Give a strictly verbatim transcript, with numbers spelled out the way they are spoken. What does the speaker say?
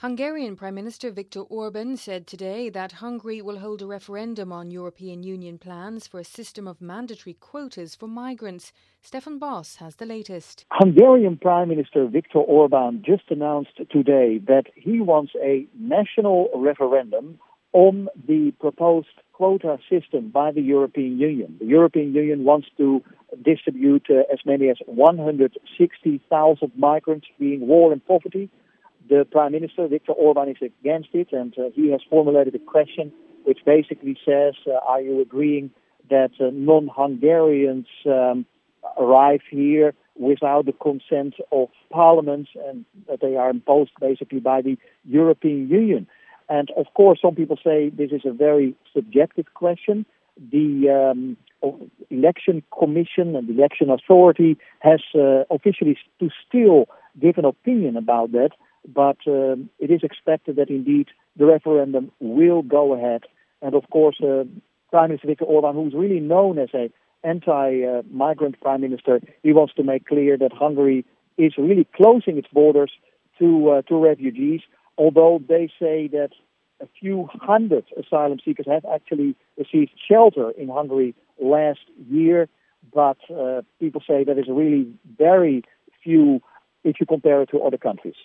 Hungarian Prime Minister Viktor Orban said today that Hungary will hold a referendum on European Union plans for a system of mandatory quotas for migrants. Stefan Boss has the latest. Hungarian Prime Minister Viktor Orban just announced today that he wants a national referendum on the proposed quota system by the European Union. The European Union wants to distribute uh, as many as one hundred sixty thousand migrants fleeing war and poverty. The Prime Minister, Viktor Orban, is against it, and uh, he has formulated a question which basically says, uh, are you agreeing that uh, non-Hungarians um, arrive here without the consent of Parliament and that they are imposed basically by the European Union? And of course, some people say this is a very subjective question. The um, election commission and the election authority has uh, officially to still give an opinion about that. But um, it is expected that indeed the referendum will go ahead. And of course, uh, Prime Minister Viktor Orban, who's really known as an anti-migrant prime minister, he wants to make clear that Hungary is really closing its borders to uh, to refugees, although they say that a few hundred asylum seekers have actually received shelter in Hungary last year. But uh, people say that is really very few if you compare it to other countries.